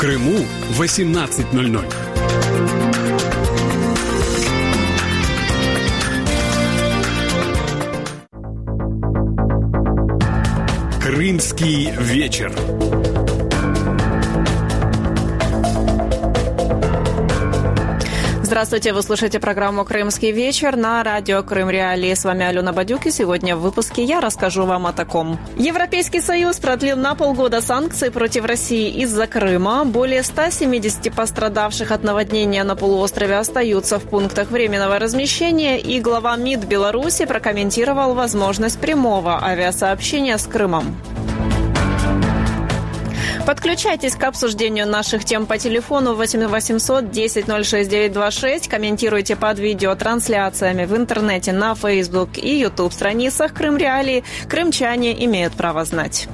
Крыму 18:00. Крымский вечер. Здравствуйте, вы слушаете программу «Крымский вечер» на радио Крым Реалии. С вами Алена Бадюк, и сегодня в выпуске я расскажу вам о таком. Европейский Союз продлил на полгода санкции против России из-за Крыма. Более 170 пострадавших от наводнения на полуострове остаются в пунктах временного размещения, и глава МИД Беларуси прокомментировал возможность прямого авиасообщения с Крымом. Подключайтесь к обсуждению наших тем по телефону 8 800 10 06 926. Комментируйте под видеотрансляциями в интернете, на Facebook и YouTube страницах Крым Реалии. Крымчане имеют право знать.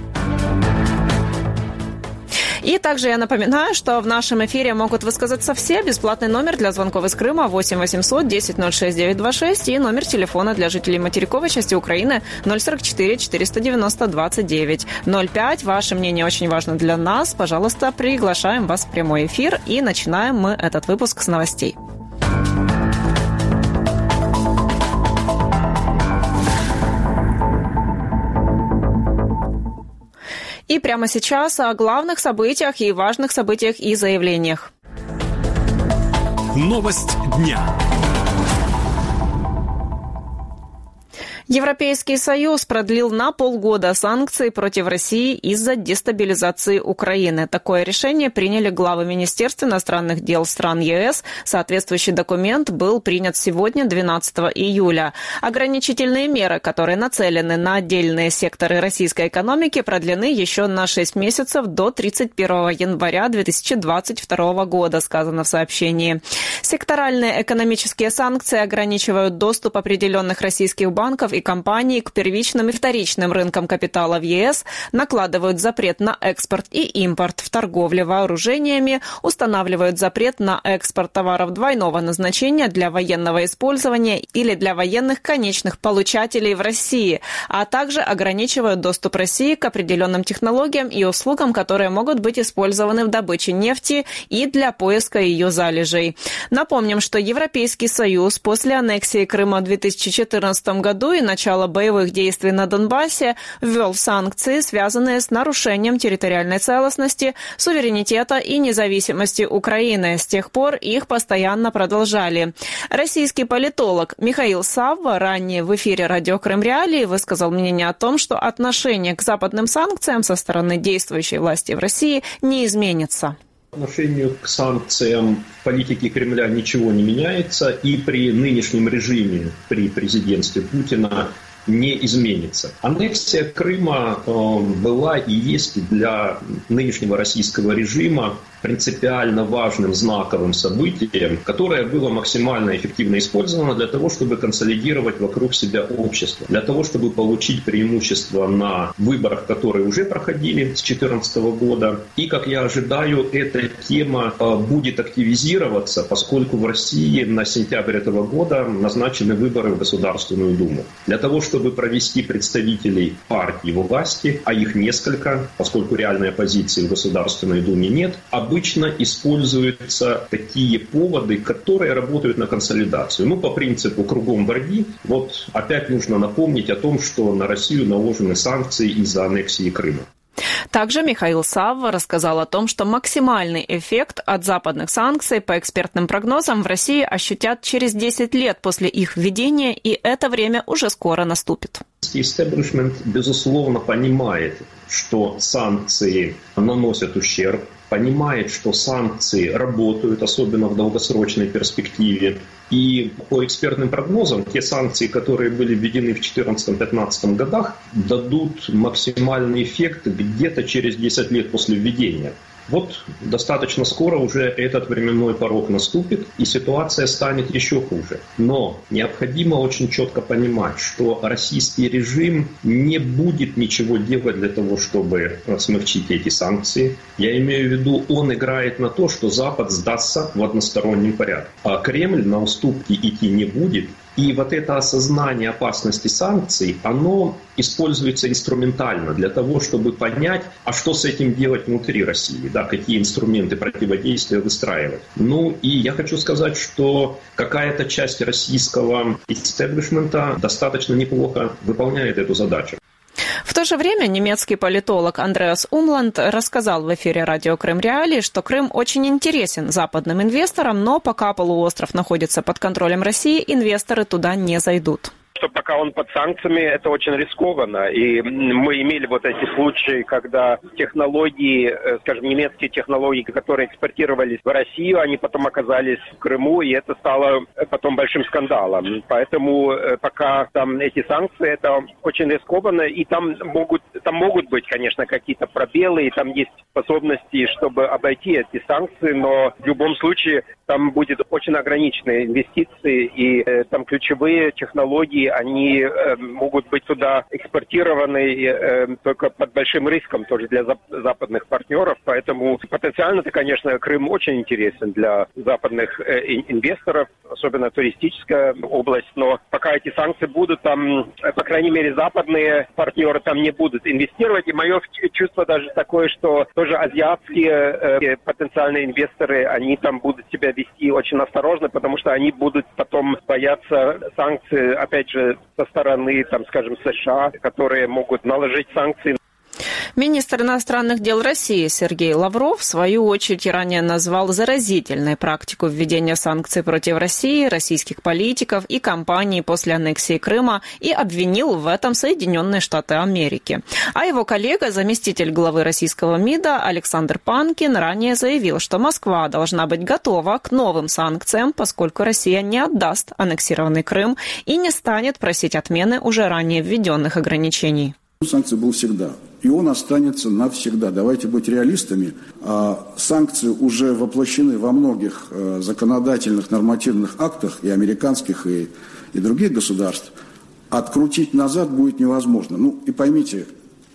И также я напоминаю, что в нашем эфире могут высказаться все. Бесплатный номер для звонков из Крыма 8 800 10 06 926 и номер телефона для жителей материковой части Украины 044 490 29 05. Ваше мнение очень важно для нас. Пожалуйста, приглашаем вас в прямой эфир. И начинаем мы этот выпуск с новостей. И прямо сейчас о главных событиях и важных событиях и заявлениях. Новость дня. Европейский Союз продлил на полгода санкции против России из-за дестабилизации Украины. Такое решение приняли главы Министерств иностранных дел стран ЕС. Соответствующий документ был принят сегодня, 12 июля. Ограничительные меры, которые нацелены на отдельные секторы российской экономики, продлены еще на 6 месяцев до 31 января 2022 года, сказано в сообщении. Секторальные экономические санкции ограничивают доступ определенных российских банков и компаний к первичным и вторичным рынкам капитала в ЕС, накладывают запрет на экспорт и импорт в торговле вооружениями, устанавливают запрет на экспорт товаров двойного назначения для военного использования или для военных конечных получателей в России, а также ограничивают доступ России к определенным технологиям и услугам, которые могут быть использованы в добыче нефти и для поиска ее залежей. Напомним, что Европейский Союз после аннексии Крыма в 2014 году и начала боевых действий на Донбассе ввел санкции, связанные с нарушением территориальной целостности, суверенитета и независимости Украины. С тех пор их постоянно продолжали. Российский политолог Михаил Савва ранее в эфире радио Крым Реалии высказал мнение о том, что отношение к западным санкциям со стороны действующей власти в России не изменится. По отношению к санкциям в политике Кремля ничего не меняется, и при нынешнем режиме, при президентстве Путина, не изменится. Аннексия Крыма была и есть для нынешнего российского режима принципиально важным знаковым событием, которое было максимально эффективно использовано для того, чтобы консолидировать вокруг себя общество, для того, чтобы получить преимущество на выборах, которые уже проходили с 2014 года. И, как я ожидаю, эта тема будет активизироваться, поскольку в России на сентябрь этого года назначены выборы в Государственную Думу. Для того, чтобы провести представителей партий во власти, а их несколько, поскольку реальной оппозиции в Государственной Думе нет, обычно используются такие поводы, которые работают на консолидацию. Ну, по принципу «кругом враги». Вот опять нужно напомнить о том, что на Россию наложены санкции из-за аннексии Крыма. Также Михаил Савва рассказал о том, что максимальный эффект от западных санкций по экспертным прогнозам в России ощутят через 10 лет после их введения, и это время уже скоро наступит. Истеблишмент, безусловно, понимает, что санкции наносят ущерб, понимает, что санкции работают, особенно в долгосрочной перспективе. И по экспертным прогнозам, те санкции, которые были введены в 2014-2015 годах, дадут максимальный эффект где-то через 10 лет после введения. Вот достаточно скоро уже этот временной порог наступит, и ситуация станет еще хуже. Но необходимо очень четко понимать, что российский режим не будет ничего делать для того, чтобы смягчить эти санкции. Я имею в виду, он играет на то, что Запад сдастся в одностороннем порядке. А Кремль на уступки идти не будет. И вот это осознание опасности санкций, оно используется инструментально для того, чтобы понять, а что с этим делать внутри России, да, какие инструменты противодействия выстраивать. Ну и я хочу сказать, что какая-то часть российского истеблишмента достаточно неплохо выполняет эту задачу. В то же время немецкий политолог Андреас Умланд рассказал в эфире радио «Крым Реалии», что Крым очень интересен западным инвесторам, но пока полуостров находится под контролем России, инвесторы туда не зайдут. Что пока он под санкциями, это очень рискованно. И мы имели вот эти случаи, когда технологии, скажем, немецкие технологии, которые экспортировались в Россию, они потом оказались в Крыму, и это стало потом большим скандалом. Поэтому пока там эти санкции, это очень рискованно, и там могут быть, конечно, какие-то пробелы, и там есть способности, чтобы обойти эти санкции, но в любом случае там будет очень ограниченные инвестиции, и там ключевые технологии, они могут быть туда экспортированы только под большим риском тоже для западных партнеров. Поэтому потенциально-то, конечно, Крым очень интересен для западных инвесторов, особенно туристическая область. Но пока эти санкции будут, там, по крайней мере, западные партнеры там не будут инвестировать. И мое чувство даже такое, что тоже азиатские потенциальные инвесторы, они там будут себя вести очень осторожно, потому что они будут потом бояться санкций, опять же, со стороны, там, скажем, США, которые могут наложить санкции. Министр иностранных дел России Сергей Лавров, в свою очередь, ранее назвал заразительной практику введения санкций против России, российских политиков и компаний после аннексии Крыма и обвинил в этом Соединенные Штаты Америки. А его коллега, заместитель главы российского МИДа Александр Панкин, ранее заявил, что Москва должна быть готова к новым санкциям, поскольку Россия не отдаст аннексированный Крым и не станет просить отмены уже ранее введенных ограничений. Санкции был всегда, и он останется навсегда. Давайте быть реалистами. Санкции уже воплощены во многих законодательных нормативных актах, и американских, и других государств. Открутить назад будет невозможно. Ну и поймите,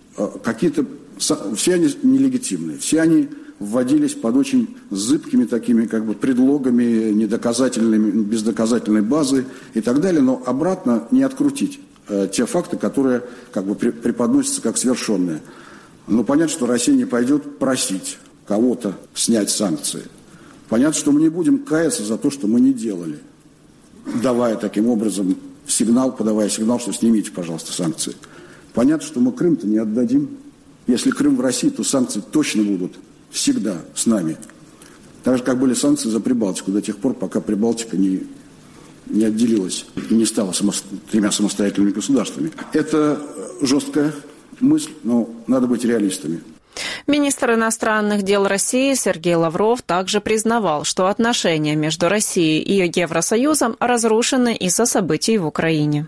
все они нелегитимные, все они вводились под очень зыбкими такими предлогами, недоказательными, без доказательной базы и так далее, но обратно не открутить те факты, которые преподносятся как свершенные. Но понятно, что Россия не пойдет просить кого-то снять санкции. Понятно, что мы не будем каяться за то, что мы не делали, подавая сигнал, что снимите, пожалуйста, санкции. Понятно, что мы Крым-то не отдадим. Если Крым в России, то санкции точно будут всегда с нами. Так же, как были санкции за Прибалтику до тех пор, пока Прибалтика не отделилась и не стала тремя самостоятельными государствами. Это жесткая мысль, но надо быть реалистами. Министр иностранных дел России Сергей Лавров также признавал, что отношения между Россией и Евросоюзом разрушены из-за событий в Украине.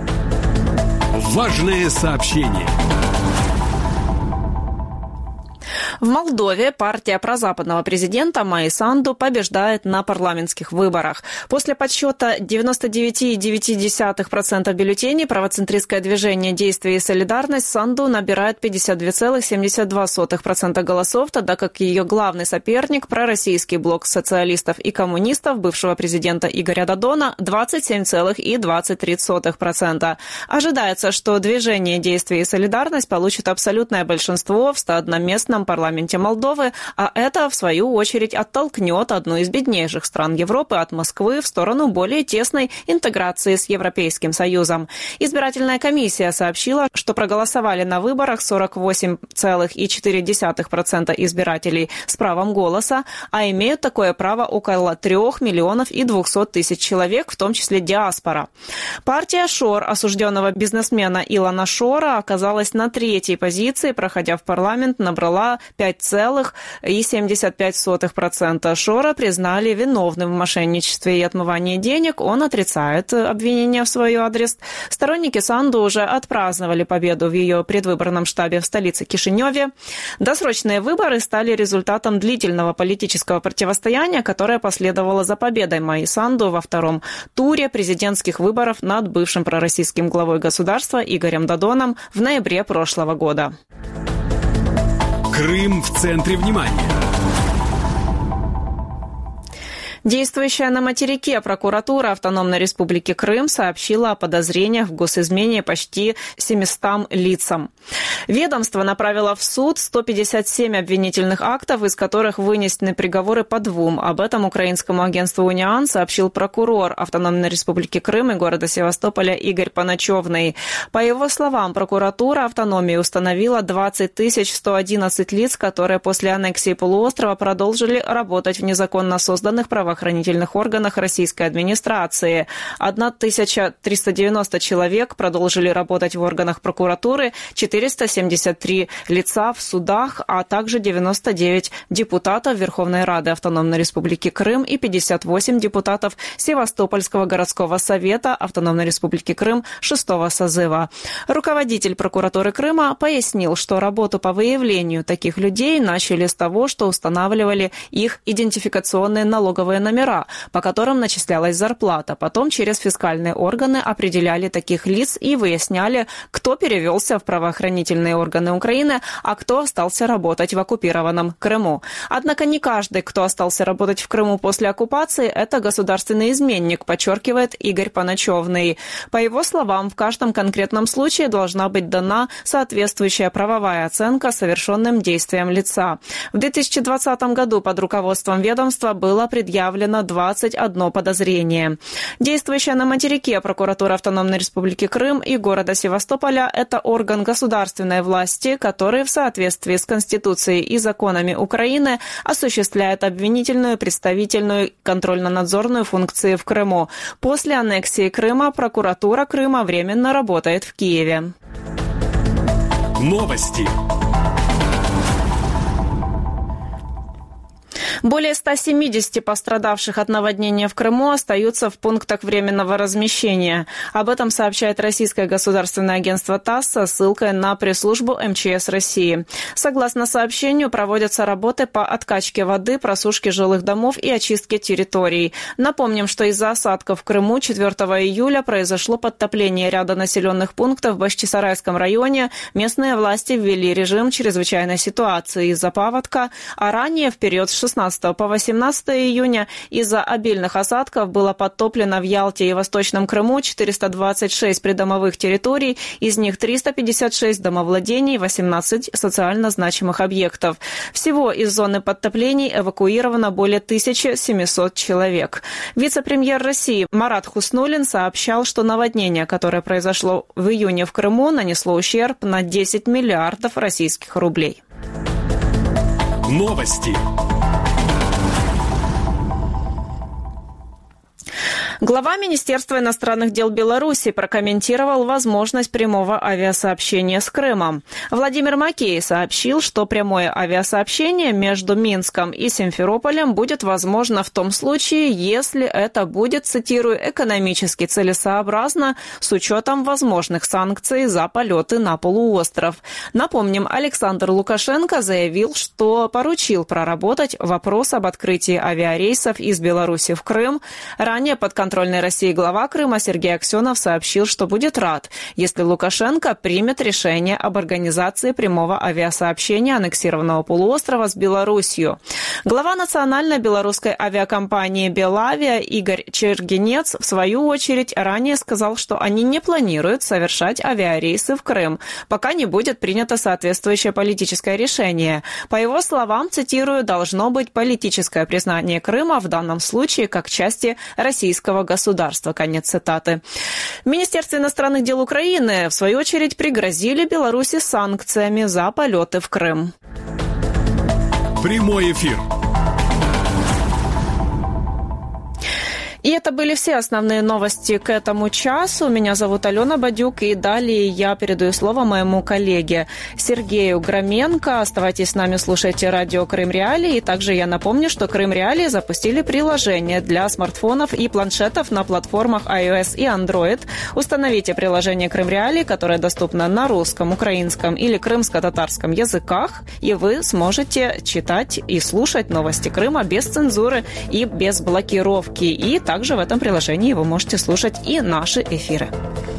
Важное сообщение. В Молдове партия прозападного президента Майи Санду побеждает на парламентских выборах. После подсчета 99,9% бюллетеней правоцентристское движение «Действие и солидарность» Санду набирает 52,72% голосов, тогда как ее главный соперник, пророссийский блок социалистов и коммунистов, бывшего президента Игоря Додона, 27,23%. Ожидается, что движение «Действие и солидарность» получит абсолютное большинство в 101-местном парламенте Молдовы, а это, в свою очередь, оттолкнет одну из беднейших стран Европы от Москвы в сторону более тесной интеграции с Европейским Союзом. Избирательная комиссия сообщила, что проголосовали на выборах 48,4% избирателей с правом голоса, а имеют такое право около 3 миллионов и 200 тысяч человек, в том числе диаспора. Партия Шор, осужденного бизнесмена Илона Шора, оказалась на 3-й позиции, проходя в парламент, набрала 5,75%. Шора признали виновным в мошенничестве и отмывании денег. Он отрицает обвинения в свой адрес. Сторонники Санду уже отпраздновали победу в ее предвыборном штабе в столице Кишиневе. Досрочные выборы стали результатом длительного политического противостояния, которое последовало за победой Майи Санду во втором туре президентских выборов над бывшим пророссийским главой государства Игорем Додоном в ноябре прошлого года. Крым в центре внимания. Действующая на материке прокуратура Автономной Республики Крым сообщила о подозрениях в госизмене почти 700 лицам. Ведомство направило в суд 157 обвинительных актов, из которых вынесены приговоры по 2. Об этом украинскому агентству «Униан» сообщил прокурор Автономной Республики Крым и города Севастополя Игорь Паначевный. По его словам, прокуратура автономии установила 20 111 лиц, которые после аннексии полуострова продолжили работать в незаконно созданных правоохранительных органах российской администрации. 1390 человек продолжили работать в органах прокуратуры, 473 лица в судах, а также 99 депутатов Верховной Рады Автономной Республики Крым и 58 депутатов Севастопольского городского совета Автономной Республики Крым 6-го созыва. Руководитель прокуратуры Крыма пояснил, что работу по выявлению таких людей начали с того, что устанавливали их идентификационные налоговые номера, по которым начислялась зарплата. Потом через фискальные органы определяли таких лиц и выясняли, кто перевелся в правоохранительные органы Украины, а кто остался работать в оккупированном Крыму. Однако не каждый, кто остался работать в Крыму после оккупации, это государственный изменник, подчеркивает Игорь Паначевный. По его словам, в каждом конкретном случае должна быть дана соответствующая правовая оценка совершенным действиям лица. В 2020 году под руководством ведомства было предъявлено 21 подозрение. Действующая на материке прокуратура Автономной Республики Крым и города Севастополя – это орган государственной власти, который в соответствии с Конституцией и законами Украины осуществляет обвинительную, представительную, контрольно-надзорную функции в Крыму. После аннексии Крыма прокуратура Крыма временно работает в Киеве. Новости. Более 170 пострадавших от наводнения в Крыму остаются в пунктах временного размещения. Об этом сообщает российское государственное агентство ТАСС со ссылкой на пресс-службу МЧС России. Согласно сообщению, проводятся работы по откачке воды, просушке жилых домов и очистке территорий. Напомним, что из-за осадков в Крыму 4 июля произошло подтопление ряда населенных пунктов в Бахчисарайском районе. Местные власти ввели режим чрезвычайной ситуации из-за паводка, а ранее в период с 16 по 18 июня из-за обильных осадков было подтоплено в Ялте и Восточном Крыму 426 придомовых территорий, из них 356 домовладений, 18 социально значимых объектов. Всего из зоны подтоплений эвакуировано более 1700 человек. Вице-премьер России Марат Хуснуллин сообщал, что наводнение, которое произошло в июне в Крыму, нанесло ущерб на 10 миллиардов российских рублей. Новости. Глава Министерства иностранных дел Беларуси прокомментировал возможность прямого авиасообщения с Крымом. Владимир Макей сообщил, что прямое авиасообщение между Минском и Симферополем будет возможно в том случае, если это будет, цитирую, экономически целесообразно с учетом возможных санкций за полеты на полуостров. Напомним, Александр Лукашенко заявил, что поручил проработать вопрос об открытии авиарейсов из Беларуси в Крым. Ранее подконтрольный России глава Крыма Сергей Аксенов сообщил, что будет рад, если Лукашенко примет решение об организации прямого авиасообщения аннексированного полуострова с Беларусью. Глава национальной белорусской авиакомпании «Белавиа» Игорь Чергенец, в свою очередь, ранее сказал, что они не планируют совершать авиарейсы в Крым, пока не будет принято соответствующее политическое решение. По его словам, цитирую, должно быть политическое признание Крыма в данном случае как части российского государства. Конец цитаты. В Министерстве иностранных дел Украины, в свою очередь, пригрозили Беларуси санкциями за полеты в Крым. Прямой эфир. И это были все основные новости к этому часу. Меня зовут Алена Бадюк, и далее я передаю слово моему коллеге Сергею Громенко. Оставайтесь с нами, слушайте радио Крым Реалии. И также я напомню, что Крым Реалии запустили приложение для смартфонов и планшетов на платформах iOS и Android. Установите приложение Крым Реалии, которое доступно на русском, украинском или крымско-татарском языках, и вы сможете читать и слушать новости Крыма без цензуры и без блокировки. И также в этом приложении вы можете слушать и наши эфиры.